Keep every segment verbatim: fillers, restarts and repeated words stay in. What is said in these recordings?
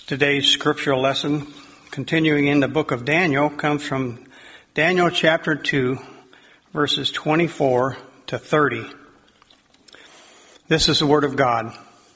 Today's scriptural lesson, continuing in the book of Daniel, comes from Daniel chapter two, verses twenty-four to thirty. This is the word of God.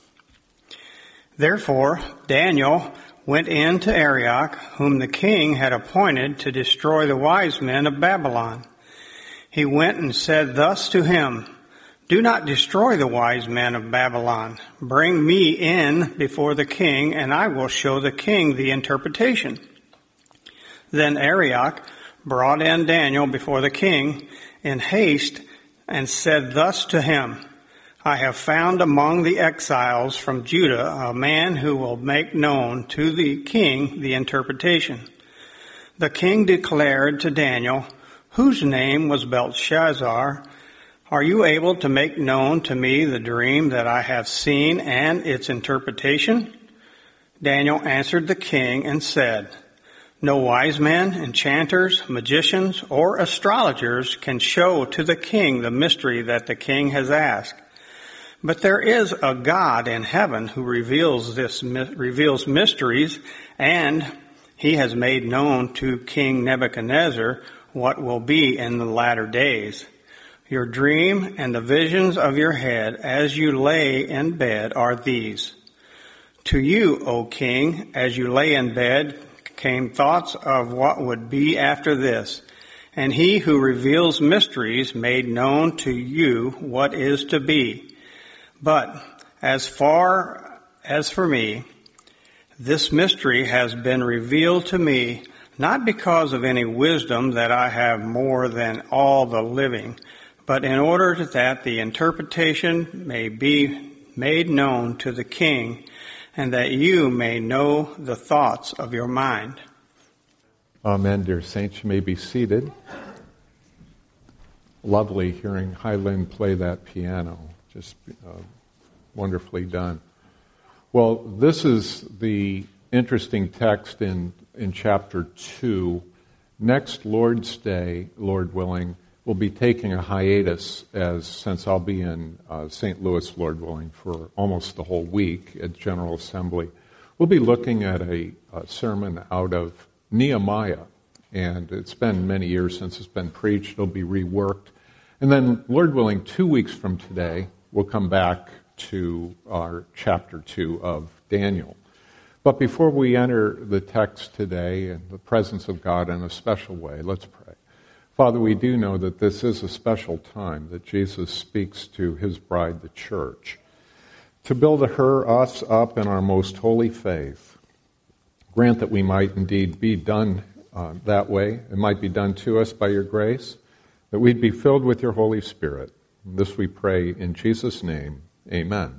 Therefore, Daniel went in to Arioch, whom the king had appointed to destroy the wise men of Babylon. He went and said thus to him, "Do not destroy the wise men of Babylon. Bring me in before the king, and I will show the king the interpretation." Then Arioch brought in Daniel before the king in haste and said thus to him, "I have found among the exiles from Judah a man who will make known to the king the interpretation." The king declared to Daniel, whose name was Belteshazzar, "Are you able to make known to me the dream that I have seen and its interpretation?" Daniel answered the king and said, "No wise men, enchanters, magicians, or astrologers can show to the king the mystery that the king has asked. But there is a God in heaven who reveals this reveals mysteries, and he has made known to King Nebuchadnezzar what will be in the latter days. Your dream and the visions of your head as you lay in bed are these. To you, O king, as you lay in bed, came thoughts of what would be after this, and he who reveals mysteries made known to you what is to be. But as far as for me, this mystery has been revealed to me, not because of any wisdom that I have more than all the living, but in order that the interpretation may be made known to the king, and that you may know the thoughts of your mind." Amen, dear saints. You may be seated. Lovely hearing Hylin play that piano. Just uh, wonderfully done. Well, this is the interesting text in, in chapter two. Next Lord's Day, Lord willing, we'll be taking a hiatus as since I'll be in uh, Saint Louis, Lord willing, for almost the whole week at General Assembly. We'll be looking at a, a sermon out of Nehemiah, and it's been many years since it's been preached. It'll be reworked. And then, Lord willing, two weeks from today, we'll come back to our chapter two of Daniel. But before we enter the text today in the presence of God in a special way, let's pray. Father, we do know that this is a special time that Jesus speaks to his bride, the church, to build her, us up in our most holy faith. Grant that we might indeed be done uh, that way. It might be done to us by your grace, that we'd be filled with your Holy Spirit. This we pray in Jesus' name. Amen.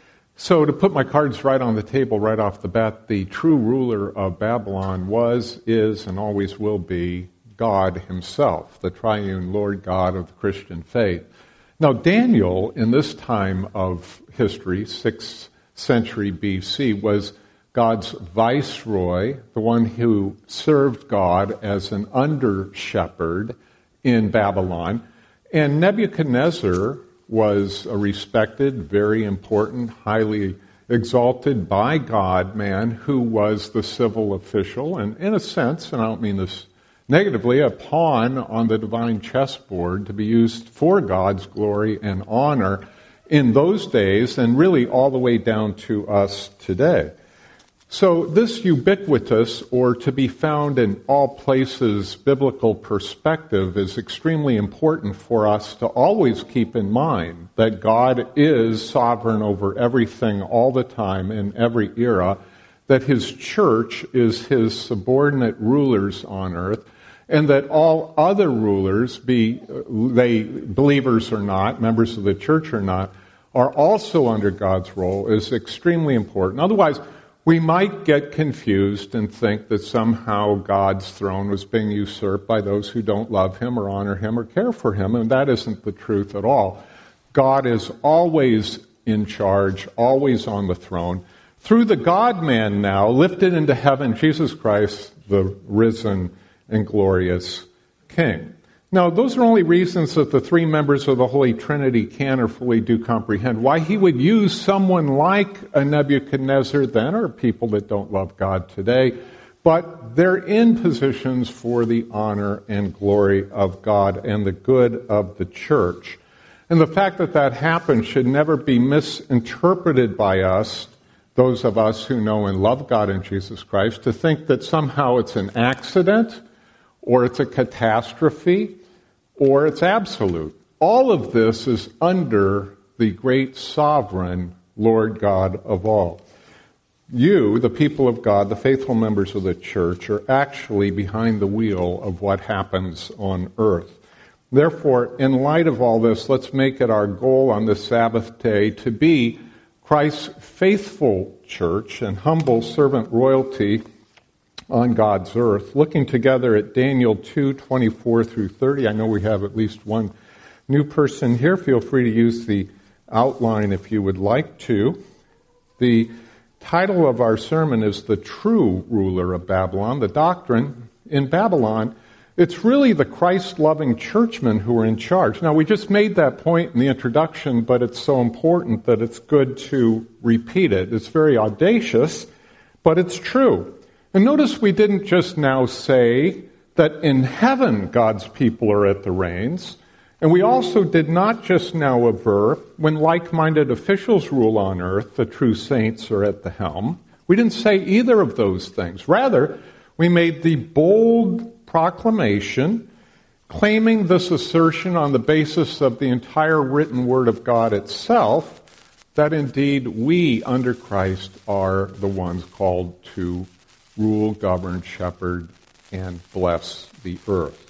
So to put my cards right on the table right off the bat, the true ruler of Babylon was, is, and always will be God himself, the triune Lord God of the Christian faith. Now, Daniel, in this time of history, sixth century B C, was God's viceroy, the one who served God as an under-shepherd in Babylon. And Nebuchadnezzar was a respected, very important, highly exalted by God man who was the civil official, and in a sense, and I don't mean this negatively, a pawn on the divine chessboard to be used for God's glory and honor in those days, and really all the way down to us today. So this ubiquitous, or to be found in all places, biblical perspective is extremely important for us to always keep in mind that God is sovereign over everything all the time in every era, that his church is his subordinate rulers on earth, and that all other rulers, be they believers or not, members of the church or not, are also under God's role is extremely important. Otherwise, we might get confused and think that somehow God's throne was being usurped by those who don't love him or honor him or care for him, and that isn't the truth at all. God is always in charge, always on the throne. Through the God-man now, lifted into heaven, Jesus Christ, the risen and glorious King. Now, those are only reasons that the three members of the Holy Trinity can or fully do comprehend. Why he would use someone like a Nebuchadnezzar then, or people that don't love God today, but they're in positions for the honor and glory of God and the good of the church. And the fact that that happened should never be misinterpreted by us, those of us who know and love God and Jesus Christ, to think that somehow it's an accident, or it's a catastrophe, or it's absolute. All of this is under the great sovereign Lord God of all. You, the people of God, the faithful members of the church, are actually behind the wheel of what happens on earth. Therefore, in light of all this, let's make it our goal on this Sabbath day to be Christ's faithful church and humble servant royalty on God's earth. Looking together at Daniel two, twenty-four through thirty. I know we have at least one new person here. Feel free to use the outline if you would like to. The title of our sermon is The True Ruler of Babylon. The doctrine in Babylon, it's really the Christ-loving churchmen who are in charge. Now, we just made that point in the introduction, but it's so important that it's good to repeat it. It's very audacious, but it's true. And notice we didn't just now say that in heaven God's people are at the reins, and we also did not just now aver when like-minded officials rule on earth, the true saints are at the helm. We didn't say either of those things. Rather, we made the bold proclamation claiming this assertion on the basis of the entire written word of God itself, that indeed we under Christ are the ones called to rule, govern, shepherd, and bless the earth.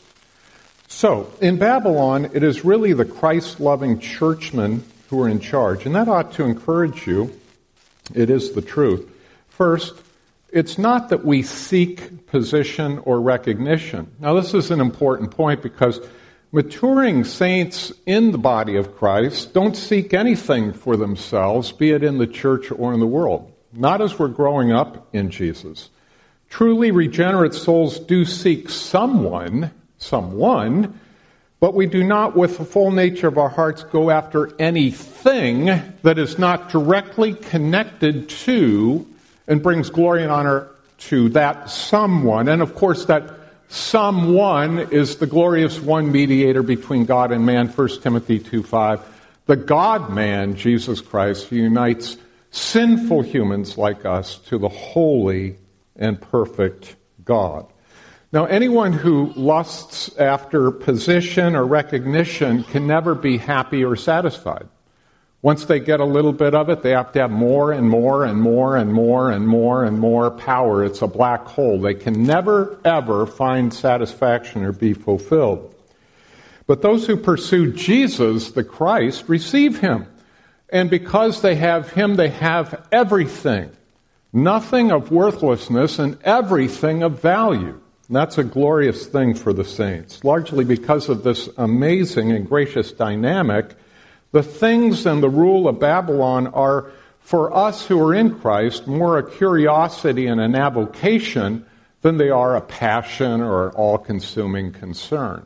So, in Babylon, it is really the Christ-loving churchmen who are in charge, and that ought to encourage you. It is the truth. First, it's not that we seek position or recognition. Now, this is an important point because maturing saints in the body of Christ don't seek anything for themselves, be it in the church or in the world. Not as we're growing up in Jesus. Truly regenerate souls do seek someone, someone, but we do not with the full nature of our hearts go after anything that is not directly connected to and brings glory and honor to that someone. And of course that someone is the glorious one mediator between God and man, First Timothy two five. The God-man, Jesus Christ, who unites sinful humans like us to the holy and perfect God. Now, anyone who lusts after position or recognition can never be happy or satisfied. Once they get a little bit of it, they have to have more and more and more and more and more and more power. It's a black hole. They can never, ever find satisfaction or be fulfilled. But those who pursue Jesus, the Christ, receive him. And because they have him, they have everything. Nothing of worthlessness and everything of value. And that's a glorious thing for the saints. Largely because of this amazing and gracious dynamic, the things and the rule of Babylon are, for us who are in Christ, more a curiosity and an avocation than they are a passion or an all-consuming concern.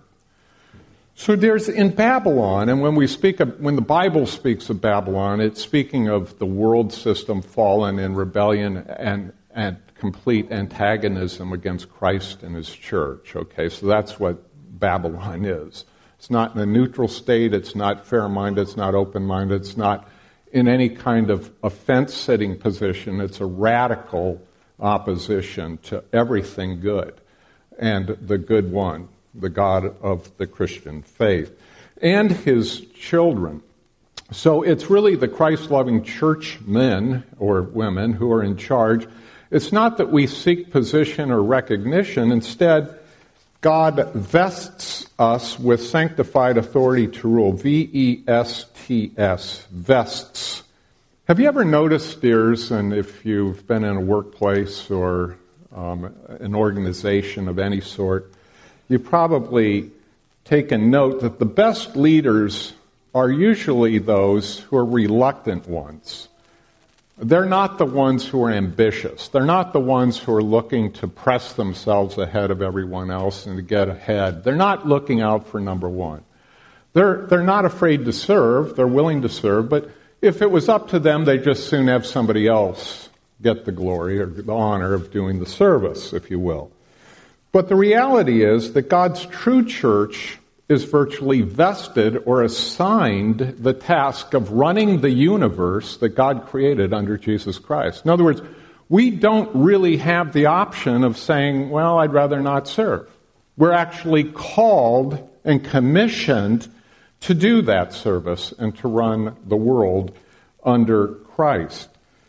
So there's in Babylon, and when we speak of, when the Bible speaks of Babylon, it's speaking of the world system fallen in rebellion and, and complete antagonism against Christ and his church. Okay, so that's what Babylon is. It's not in a neutral state, it's not fair-minded, it's not open-minded, it's not in any kind of offense-setting position. It's a radical opposition to everything good and the good one, the God of the Christian faith, and his children. So it's really the Christ-loving churchmen or women who are in charge. It's not that we seek position or recognition. Instead, God vests us with sanctified authority to rule. V E S T S, vests. Have you ever noticed, dears, and if you've been in a workplace or um, an organization of any sort, you probably taken note that the best leaders are usually those who are reluctant ones. They're not the ones who are ambitious. They're not the ones who are looking to press themselves ahead of everyone else and to get ahead. They're not looking out for number one. They're, they're not afraid to serve. They're willing to serve. But if it was up to them, they'd just soon have somebody else get the glory or the honor of doing the service, if you will. But the reality is that God's true church is virtually vested or assigned the task of running the universe that God created under Jesus Christ. In other words, we don't really have the option of saying, well, I'd rather not serve. We're actually called and commissioned to do that service and to run the world under Christ.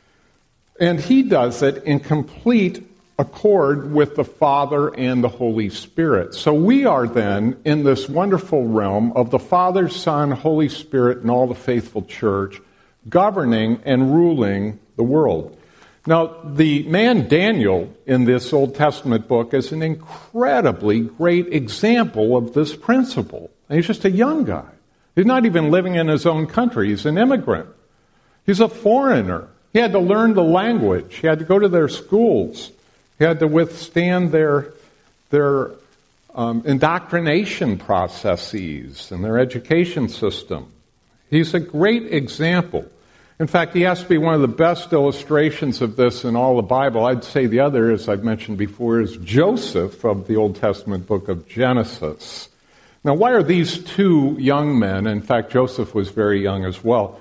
And he does it in complete accord with the Father and the Holy Spirit. So we are then in this wonderful realm of the Father, Son, Holy Spirit, and all the faithful church governing and ruling the world. Now, the man Daniel in this Old Testament book is an incredibly great example of this principle. And he's just a young guy. He's not even living in his own country. He's an immigrant. He's a foreigner. He had to learn the language. He had to go to their schools. He had to withstand their, their um, indoctrination processes and their education system. He's a great example. In fact, he has to be one of the best illustrations of this in all the Bible. I'd say the other, as I've mentioned before, is Joseph of the Old Testament book of Genesis. Now, why are these two young men, in fact, Joseph was very young as well,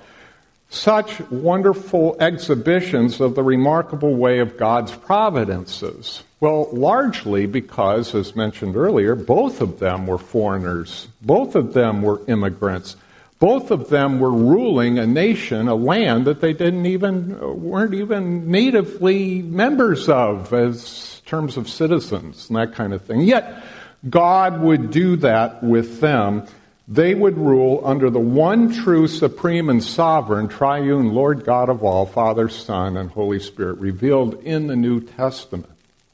such wonderful exhibitions of the remarkable way of God's providences? Well, largely because, as mentioned earlier, both of them were foreigners. Both of them were immigrants. Both of them were ruling a nation, a land that they didn't even, weren't even natively members of as terms of citizens and that kind of thing. Yet, God would do that with them. They would rule under the one true, supreme, and sovereign, triune Lord God of all, Father, Son, and Holy Spirit, revealed in the New Testament.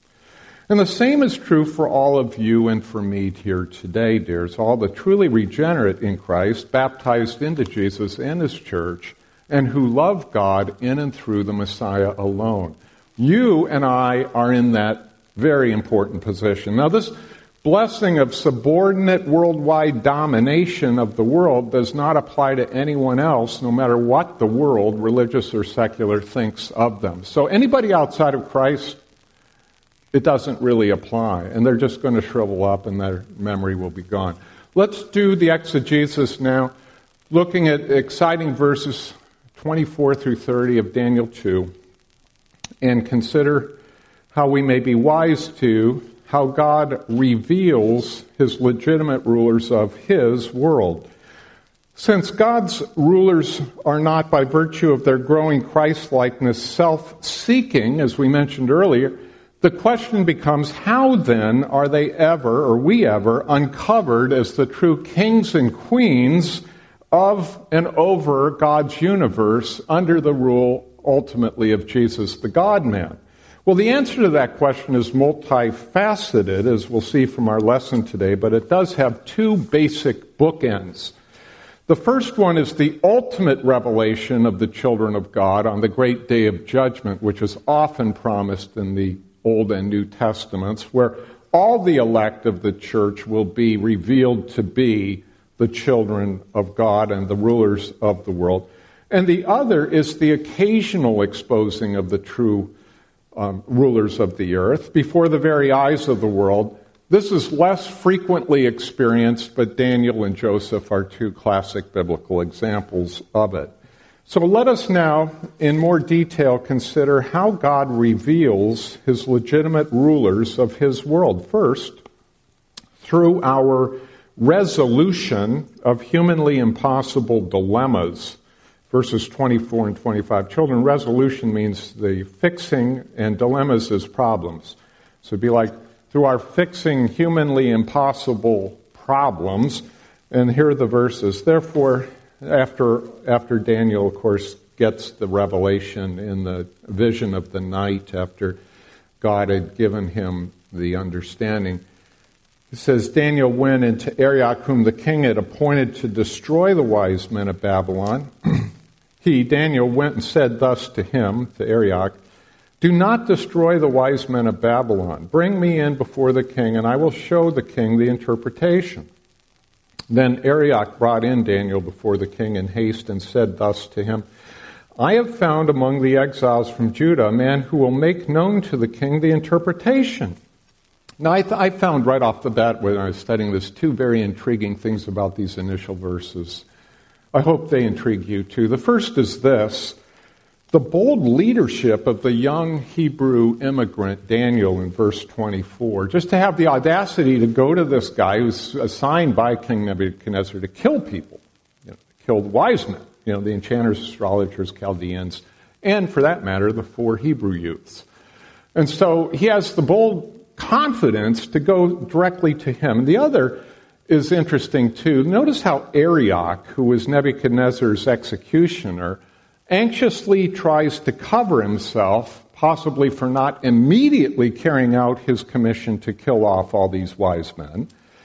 And the same is true for all of you and for me here today, dears, all the truly regenerate in Christ, baptized into Jesus and His church, and who love God in and through the Messiah alone. You and I are in that very important position. Now, this blessing of subordinate worldwide domination of the world does not apply to anyone else, no matter what the world, religious or secular, thinks of them. So anybody outside of Christ, it doesn't really apply, and they're just going to shrivel up and their memory will be gone. Let's do the exegesis now, looking at exciting verses twenty-four through thirty of Daniel two, and consider how we may be wise to how God reveals His legitimate rulers of His world. Since God's rulers are not, by virtue of their growing Christ-likeness, self-seeking, as we mentioned earlier, the question becomes, how then are they ever, or we ever, uncovered as the true kings and queens of and over God's universe under the rule, ultimately, of Jesus the God-man? Well, the answer to that question is multifaceted, as we'll see from our lesson today, but it does have two basic bookends. The first one is the ultimate revelation of the children of God on the great day of judgment, which is often promised in the Old and New Testaments, where all the elect of the church will be revealed to be the children of God and the rulers of the world. And the other is the occasional exposing of the true Um, rulers of the earth before the very eyes of the world. This is less frequently experienced, but Daniel and Joseph are two classic biblical examples of it. So let us now, in more detail, consider how God reveals His legitimate rulers of His world. First, through our resolution of humanly impossible dilemmas. Verses twenty-four and twenty-five. Children, resolution means the fixing, and dilemmas is problems. So it'd be like, through our fixing humanly impossible problems, and here are the verses. Therefore, after after Daniel, of course, gets the revelation in the vision of the night, after God had given him the understanding, it says, Daniel went into Arioch, whom the king had appointed to destroy the wise men of Babylon. He, Daniel, went and said thus to him, to Arioch, "Do not destroy the wise men of Babylon. Bring me in before the king, and I will show the king the interpretation." Then Arioch brought in Daniel before the king in haste and said thus to him, "I have found among the exiles from Judah a man who will make known to the king the interpretation." Now, I, th- I found right off the bat when I was studying this two very intriguing things about these initial verses. I hope they intrigue you too. The first is this: the bold leadership of the young Hebrew immigrant Daniel in verse twenty-four. Just to have the audacity to go to this guy who's assigned by King Nebuchadnezzar to kill people, you know, killed wise men, you know, the enchanters, astrologers, Chaldeans, and for that matter, the four Hebrew youths. And so he has the bold confidence to go directly to him. The other is interesting too. Notice how Arioch, who was Nebuchadnezzar's executioner, anxiously tries to cover himself, possibly for not immediately carrying out his commission to kill off all these wise men,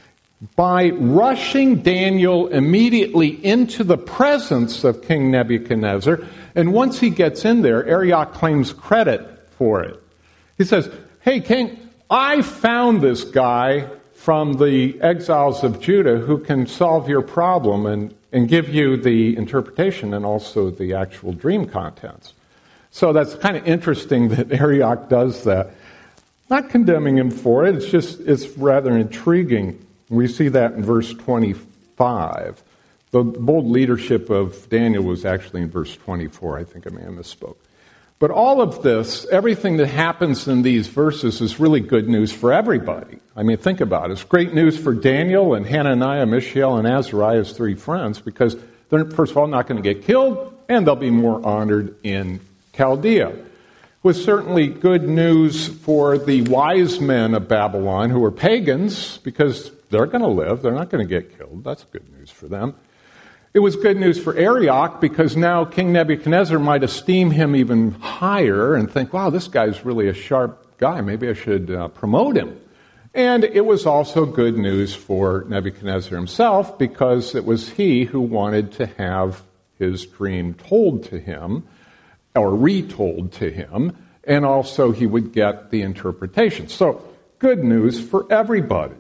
by rushing Daniel immediately into the presence of King Nebuchadnezzar. And once he gets in there, Arioch claims credit for it. He says, "Hey, king, I found this guy from the exiles of Judah who can solve your problem and, and give you the interpretation and also the actual dream contents." So that's kind of interesting that Arioch does that. Not condemning him for it, it's just, it's rather intriguing. We see that in verse twenty-five. The bold leadership of Daniel was actually in verse twenty-four. I think I may have misspoke. But all of this, everything that happens in these verses is really good news for everybody. I mean, think about it. It's great news for Daniel and Hananiah, Mishael, and Azariah's three friends because they're, first of all, not going to get killed, and they'll be more honored in Chaldea. It was certainly good news for the wise men of Babylon who are pagans because they're going to live. They're not going to get killed. That's good news for them. It was good news for Arioch because now King Nebuchadnezzar might esteem him even higher and think, wow, this guy's really a sharp guy. Maybe I should uh, promote him. And it was also good news for Nebuchadnezzar himself because it was he who wanted to have his dream told to him or retold to him, and also he would get the interpretation. So good news for everybody.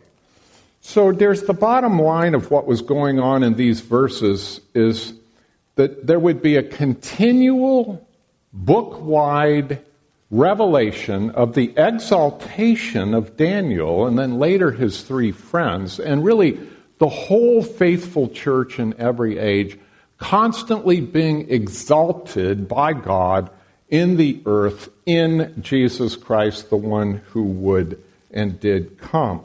So there's the bottom line of what was going on in these verses is that there would be a continual book-wide revelation of the exaltation of Daniel and then later his three friends, and really the whole faithful church in every age constantly being exalted by God in the earth in Jesus Christ, the one who would and did come.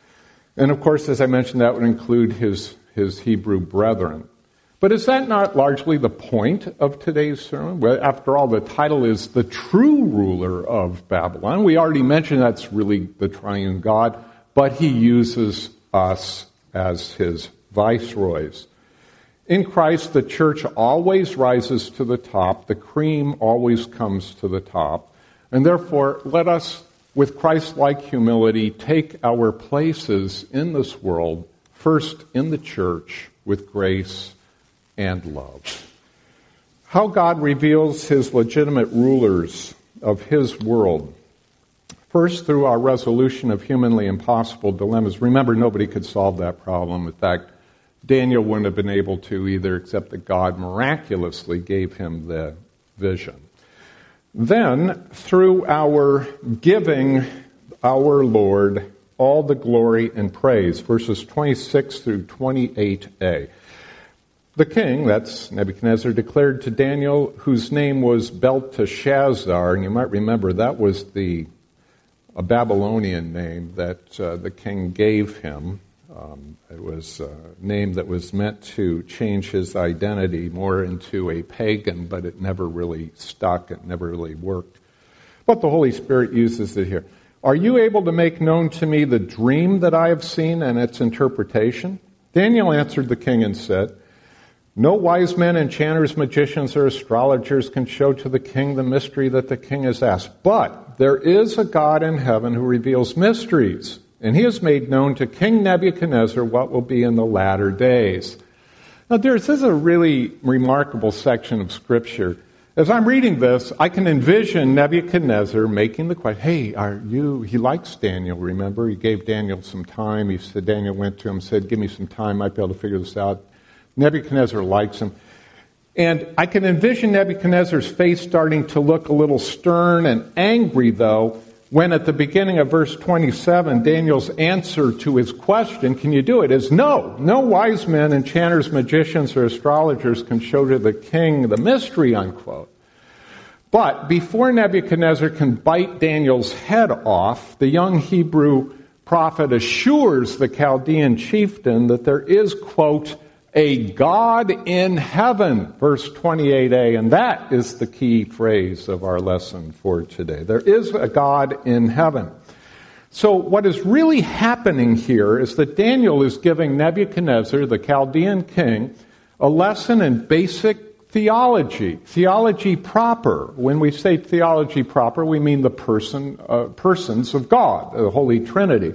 And of course, as I mentioned, that would include his, his Hebrew brethren. But is that not largely the point of today's sermon? Well, after all, the title is The True Ruler of Babylon. We already mentioned that's really the triune God, but he uses us as his viceroys. In Christ, the church always rises to the top. The cream always comes to the top. And therefore, let us, with Christ-like humility, take our places in this world, first in the church, with grace and love. How God reveals his legitimate rulers of his world. First, through our resolution of humanly impossible dilemmas. Remember, nobody could solve that problem. In fact, Daniel wouldn't have been able to either, except that God miraculously gave him the vision. Then, through our giving our Lord all the glory and praise, verses twenty-six through twenty-eight a. The king, that's Nebuchadnezzar, declared to Daniel, whose name was Belteshazzar, and you might remember that was the a Babylonian name that uh, the king gave him. Um, it was a name that was meant to change his identity more into a pagan, but it never really stuck. It never really worked. But the Holy Spirit uses it here. Are you able to make known to me the dream that I have seen and its interpretation? Daniel answered the king and said, no wise men, enchanters, magicians, or astrologers can show to the king the mystery that the king has asked. But there is a God in heaven who reveals mysteries. And he has made known to King Nebuchadnezzar what will be in the latter days. Now, this is a really remarkable section of Scripture. As I'm reading this, I can envision Nebuchadnezzar making the question, hey, are you, he likes Daniel, remember? He gave Daniel some time. He said, Daniel went to him and said, give me some time, I might be able to figure this out. Nebuchadnezzar likes him. And I can envision Nebuchadnezzar's face starting to look a little stern and angry, though, when at the beginning of verse twenty-seven, Daniel's answer to his question, can you do it, is no. No wise men, enchanters, magicians, or astrologers can show to the king the mystery, unquote. But before Nebuchadnezzar can bite Daniel's head off, the young Hebrew prophet assures the Chaldean chieftain that there is, quote, a God in heaven, verse twenty-eight a, and that is the key phrase of our lesson for today. There is a God in heaven. So what is really happening here is that Daniel is giving Nebuchadnezzar, the Chaldean king, a lesson in basic theology, theology proper. When we say theology proper, we mean the person, uh, persons of God, the Holy Trinity.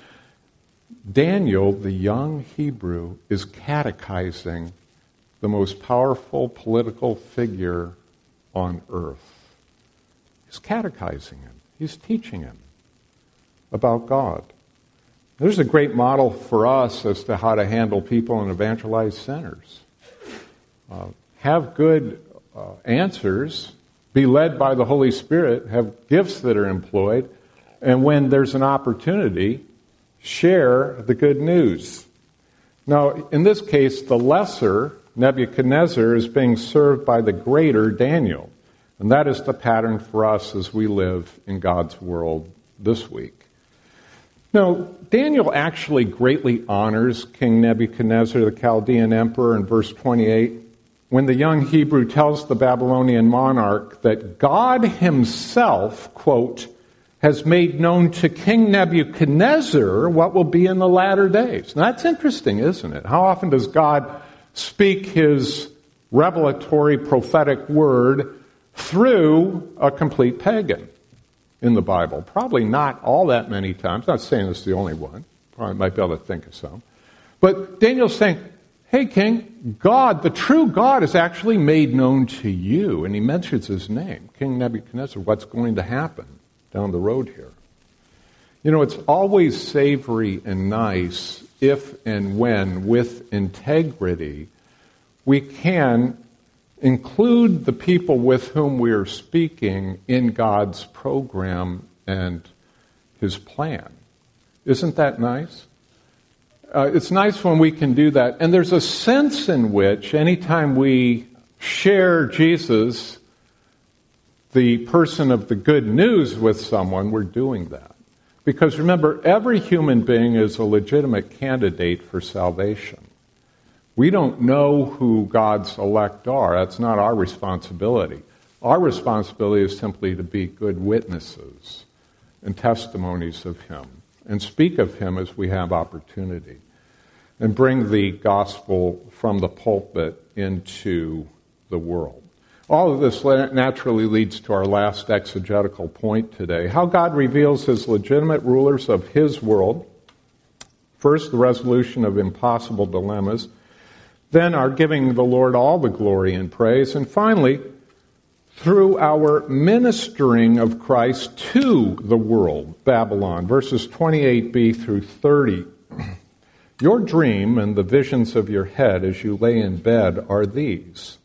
Daniel, the young Hebrew, is catechizing the most powerful political figure on earth. He's catechizing him. He's teaching him about God. There's a great model for us as to how to handle people and evangelize sinners. Uh, have good uh, answers, be led by the Holy Spirit, have gifts that are employed, and when there's an opportunity, share the good news. Now, in this case, the lesser Nebuchadnezzar is being served by the greater Daniel. And that is the pattern for us as we live in God's world this week. Now, Daniel actually greatly honors King Nebuchadnezzar, the Chaldean emperor, in verse twenty-eight, when the young Hebrew tells the Babylonian monarch that God himself, quote, has made known to King Nebuchadnezzar what will be in the latter days. Now, that's interesting, isn't it? How often does God speak his revelatory prophetic word through a complete pagan in the Bible? Probably not all that many times. I'm not saying it's the only one. Probably might be able to think of some. But Daniel's saying, hey, King, God, the true God, is actually made known to you. And he mentions his name, King Nebuchadnezzar, what's going to happen down the road here. You know, it's always savory and nice if and when, with integrity, we can include the people with whom we are speaking in God's program and his plan. Isn't that nice? Uh, it's nice when we can do that. And there's a sense in which anytime we share Jesus, the person of the good news, with someone, we're doing that. Because remember, every human being is a legitimate candidate for salvation. We don't know who God's elect are. That's not our responsibility. Our responsibility is simply to be good witnesses and testimonies of him, and speak of him as we have opportunity, and bring the gospel from the pulpit into the world. All of this naturally leads to our last exegetical point today, how God reveals his legitimate rulers of his world. First, the resolution of impossible dilemmas. Then, our giving the Lord all the glory and praise. And finally, through our ministering of Christ to the world, Babylon, verses twenty-eight b through thirty. Your dream and the visions of your head as you lay in bed are these.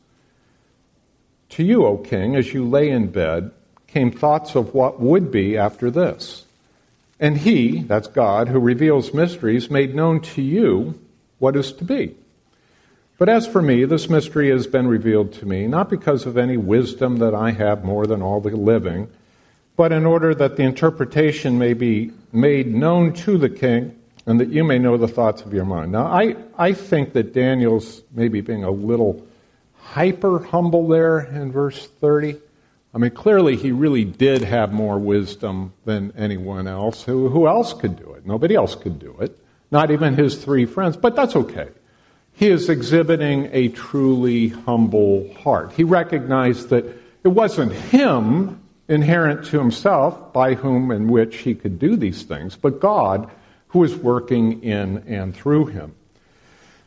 To you, O king, as you lay in bed, came thoughts of what would be after this. And he, that's God, who reveals mysteries, made known to you what is to be. But as for me, this mystery has been revealed to me, not because of any wisdom that I have more than all the living, but in order that the interpretation may be made known to the king, and that you may know the thoughts of your mind. Now, I, I think that Daniel's maybe being a little hyper humble there in verse thirty. I mean, clearly he really did have more wisdom than anyone else. Who, who else could do it? Nobody else could do it. Not even his three friends. But that's okay. He is exhibiting a truly humble heart. He recognized that it wasn't him, inherent to himself, by whom and which he could do these things, but God, who is working in and through him.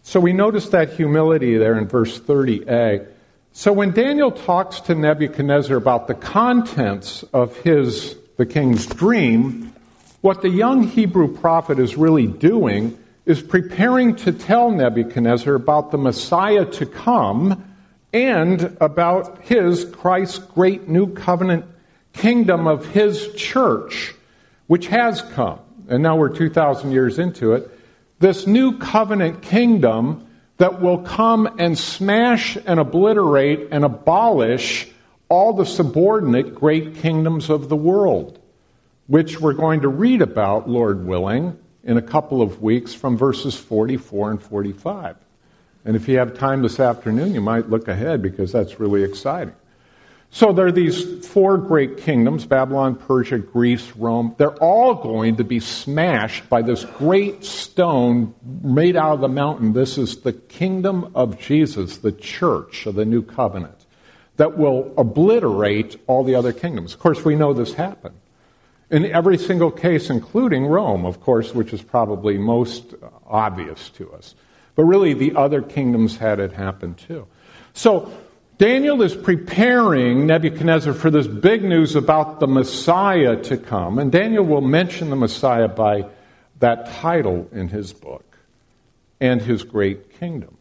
So we notice that humility there in verse thirty a. So when Daniel talks to Nebuchadnezzar about the contents of his, the king's dream, what the young Hebrew prophet is really doing is preparing to tell Nebuchadnezzar about the Messiah to come and about his, Christ's great new covenant kingdom of his church, which has come. And now we're two thousand years into it. This new covenant kingdom that will come and smash and obliterate and abolish all the subordinate great kingdoms of the world, which we're going to read about, Lord willing, in a couple of weeks from verses forty-four and forty-five. And if you have time this afternoon, you might look ahead because that's really exciting. So there are these four great kingdoms, Babylon, Persia, Greece, Rome. They're all going to be smashed by this great stone made out of the mountain. This is the kingdom of Jesus, the church of the new covenant, that will obliterate all the other kingdoms. Of course, we know this happened. In every single case, including Rome, of course, which is probably most obvious to us. But really, the other kingdoms had it happen too. So, Daniel is preparing Nebuchadnezzar for this big news about the Messiah to come. And Daniel will mention the Messiah by that title in his book and his great kingdom.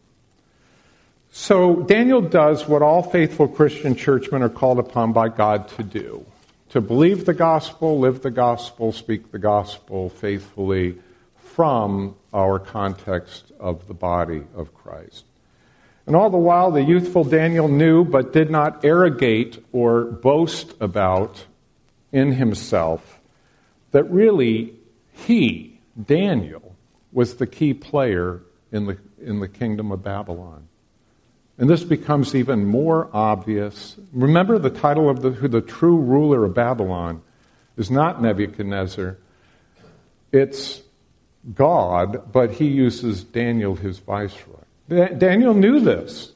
So Daniel does what all faithful Christian churchmen are called upon by God to do. To believe the gospel, live the gospel, speak the gospel faithfully from our context of the body of Christ. And all the while, the youthful Daniel knew but did not arrogate or boast about in himself that really he, Daniel, was the key player in the, in the kingdom of Babylon. And this becomes even more obvious. Remember, the title of the, who the true ruler of Babylon is not Nebuchadnezzar. It's God, but he uses Daniel, his viceroy. Daniel knew this,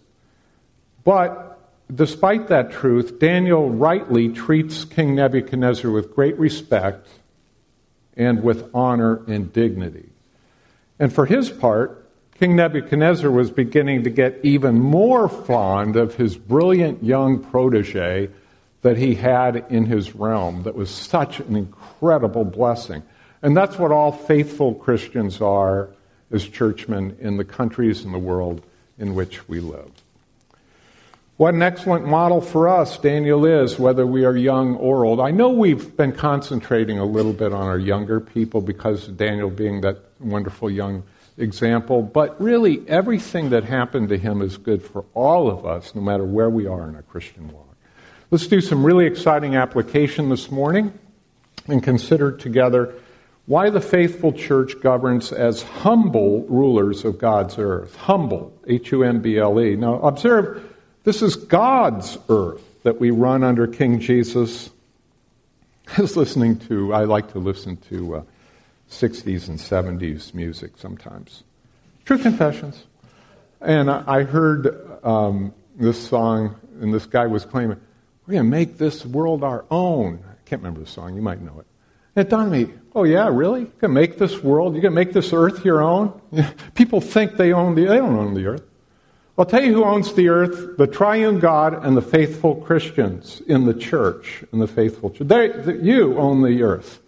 but despite that truth, Daniel rightly treats King Nebuchadnezzar with great respect and with honor and dignity. And for his part, King Nebuchadnezzar was beginning to get even more fond of his brilliant young protege that he had in his realm that was such an incredible blessing. And that's what all faithful Christians are as churchmen in the countries in the world in which we live. What an excellent model for us Daniel is, whether we are young or old. I know we've been concentrating a little bit on our younger people because of Daniel being that wonderful young example, but really everything that happened to him is good for all of us, no matter where we are in our Christian walk. Let's do some really exciting application this morning and consider together why the faithful church governs as humble rulers of God's earth. Humble, H U M B L E. Now observe, this is God's earth that we run under King Jesus. I was listening to, I like to listen to uh, sixties and seventies music sometimes. True confessions. And I, I heard um, this song, and this guy was claiming, we're going to make this world our own. I can't remember the song, you might know it. And it dawned on me, oh yeah, really? You can make this world, you can make this earth your own? People think they own the, they don't own the earth. I'll tell you who owns the earth, the triune God and the faithful Christians in the church, in the faithful church. They, the, you own the earth.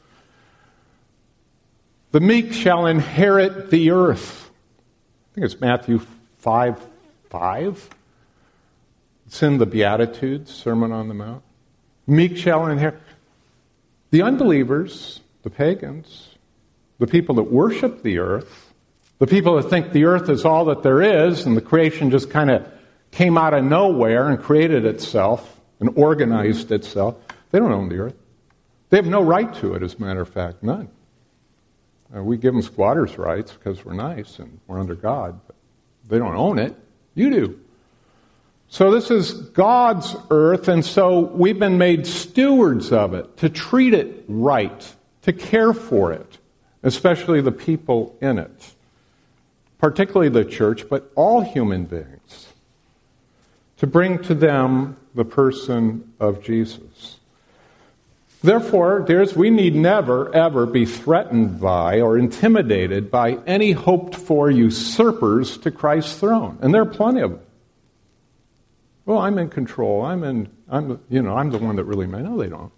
The meek shall inherit the earth. I think it's Matthew five five. It's in the Beatitudes, Sermon on the Mount. Meek shall inherit. The unbelievers, the pagans, the people that worship the earth, the people that think the earth is all that there is and the creation just kind of came out of nowhere and created itself and organized itself, they don't own the earth. They have no right to it, as a matter of fact, none. Uh, we give them squatters' rights because we're nice and we're under God, but they don't own it. You do. So this is God's earth, and so we've been made stewards of it, to treat it right, to care for it, especially the people in it, particularly the church, but all human beings, to bring to them the person of Jesus. Therefore, dears, we need never, ever be threatened by or intimidated by any hoped-for usurpers to Christ's throne. And there are plenty of them. Well, I'm in control. I'm in, I'm, you know, I'm the one that really may. No, they don't.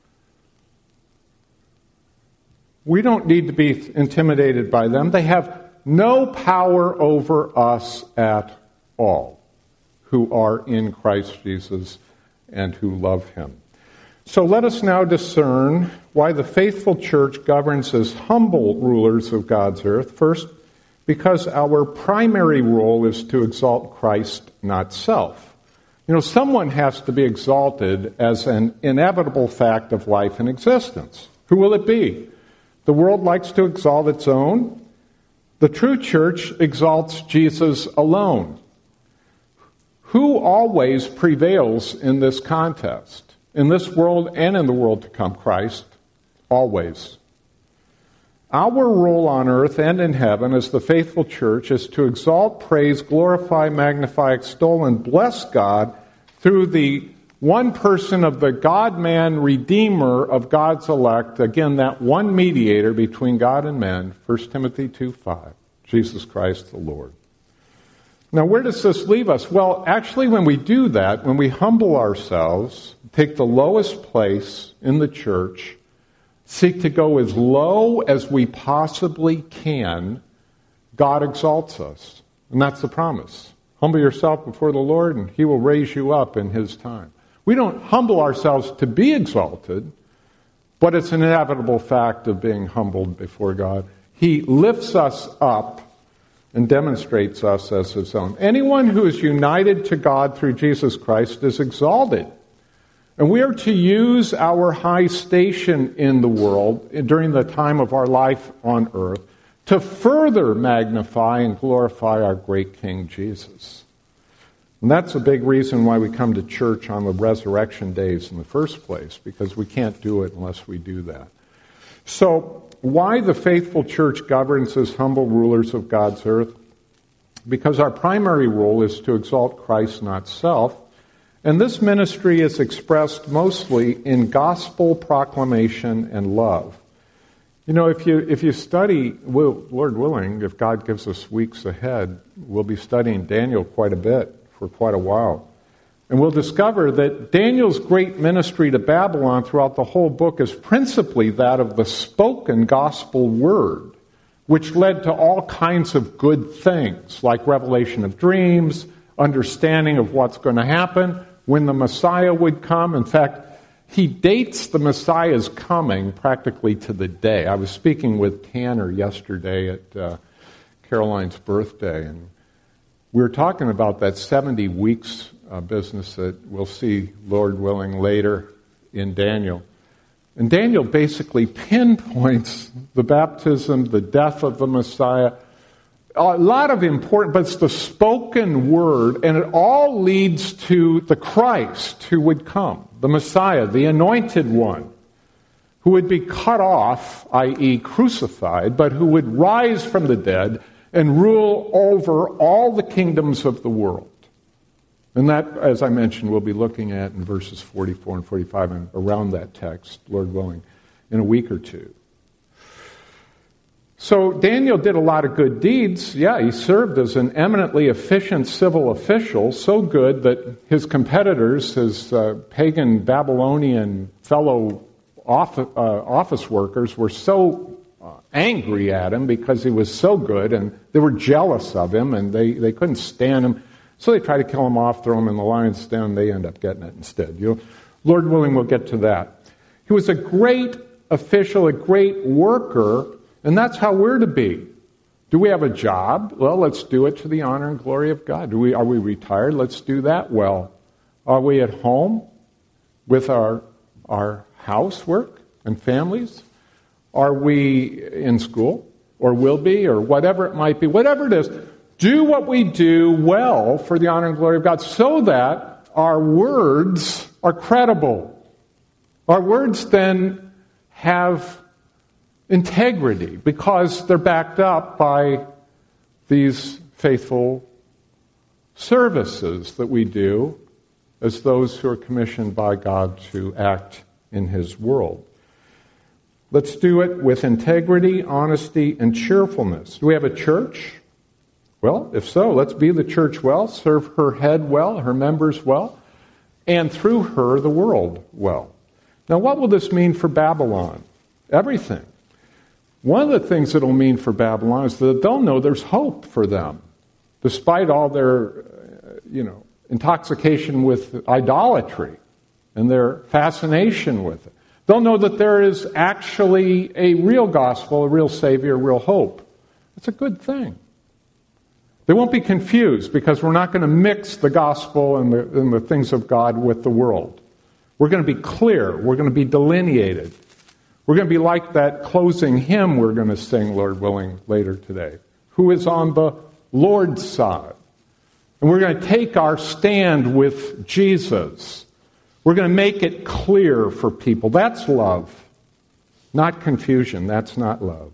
We don't need to be intimidated by them. They have no power over us at all who are in Christ Jesus and who love him. So let us now discern why the faithful church governs as humble rulers of God's earth. First, because our primary role is to exalt Christ, not self. You know, someone has to be exalted as an inevitable fact of life and existence. Who will it be? The world likes to exalt its own. The true church exalts Jesus alone. Who always prevails in this contest? In this world and in the world to come, Christ, always. Our role on earth and in heaven as the faithful church is to exalt, praise, glorify, magnify, extol, and bless God through the one person of the God-man Redeemer of God's elect, again, that one mediator between God and men, First Timothy two five, Jesus Christ the Lord. Now, where does this leave us? Well, actually, when we do that, when we humble ourselves, take the lowest place in the church, seek to go as low as we possibly can, God exalts us. And that's the promise. Humble yourself before the Lord, and he will raise you up in his time. We don't humble ourselves to be exalted, but it's an inevitable fact of being humbled before God. He lifts us up and demonstrates us as his own. Anyone who is united to God through Jesus Christ is exalted. And we are to use our high station in the world during the time of our life on earth to further magnify and glorify our great King Jesus. And that's a big reason why we come to church on the resurrection days in the first place, because we can't do it unless we do that. So, why the faithful church governs as humble rulers of God's earth? Because our primary role is to exalt Christ, not self. And this ministry is expressed mostly in gospel proclamation and love. You know, if you if you study, well, Lord willing, if God gives us weeks ahead, we'll be studying Daniel quite a bit for quite a while. And we'll discover that Daniel's great ministry to Babylon throughout the whole book is principally that of the spoken gospel word, which led to all kinds of good things, like revelation of dreams, understanding of what's going to happen, when the Messiah would come. In fact, he dates the Messiah's coming practically to the day. I was speaking with Tanner yesterday at uh, Caroline's birthday, and we were talking about that seventy weeks uh, business that we'll see, Lord willing, later in Daniel. And Daniel basically pinpoints the baptism, the death of the Messiah, a lot of important, but it's the spoken word, and it all leads to the Christ who would come, the Messiah, the anointed one, who would be cut off, that is crucified, but who would rise from the dead and rule over all the kingdoms of the world. And that, as I mentioned, we'll be looking at in verses forty-four and forty-five and around that text, Lord willing, in a week or two. So Daniel did a lot of good deeds. Yeah, he served as an eminently efficient civil official, so good that his competitors, his uh, pagan Babylonian fellow office, uh, office workers, were so uh, angry at him because he was so good, and they were jealous of him, and they, they couldn't stand him. So they try to kill him off, throw him in the lion's den. They end up getting it instead. You know, Lord willing, we'll get to that. He was a great official, a great worker, and that's how we're to be. Do we have a job? Well, let's do it to the honor and glory of God. Do we, are we retired? Let's do that well. Are we at home with our, our housework and families? Are we in school or will be or whatever it might be? Whatever it is, do what we do well for the honor and glory of God so that our words are credible. Our words then have integrity because they're backed up by these faithful services that we do as those who are commissioned by God to act in his world. Let's do it with integrity, honesty, and cheerfulness. Do we have a church? Well, if so, let's be the church well, serve her head well, her members well, and through her, the world well. Now, what will this mean for Babylon? Everything. One of the things it'll mean for Babylon is that they'll know there's hope for them, despite all their, you know, intoxication with idolatry and their fascination with it. They'll know that there is actually a real gospel, a real Savior, a real hope. It's a good thing. They won't be confused because we're not going to mix the gospel and the, and the things of God with the world. We're going to be clear. We're going to be delineated. We're going to be like that closing hymn we're going to sing, Lord willing, later today. Who is on the Lord's side? And we're going to take our stand with Jesus. We're going to make it clear for people. That's love, not confusion. That's not love.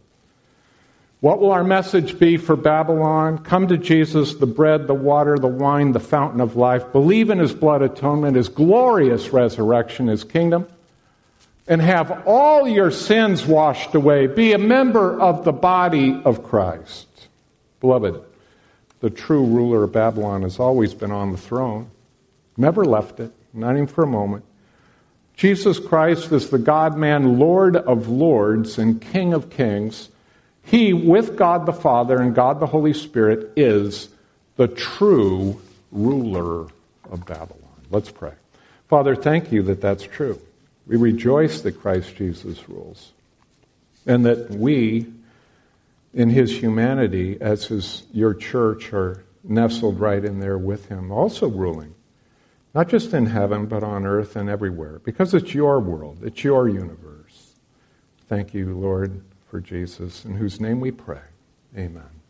What will our message be for Babylon? Come to Jesus, the bread, the water, the wine, the fountain of life. Believe in his blood atonement, his glorious resurrection, his kingdom, and have all your sins washed away. Be a member of the body of Christ. Beloved, the true ruler of Babylon has always been on the throne. Never left it, not even for a moment. Jesus Christ is the God-man, Lord of lords and King of kings. He, with God the Father and God the Holy Spirit, is the true ruler of Babylon. Let's pray. Father, thank you that that's true. We rejoice that Christ Jesus rules, and that we, in his humanity, as his, your church, are nestled right in there with him, also ruling, not just in heaven, but on earth and everywhere, because it's your world, it's your universe. Thank you, Lord, for Jesus, in whose name we pray. Amen.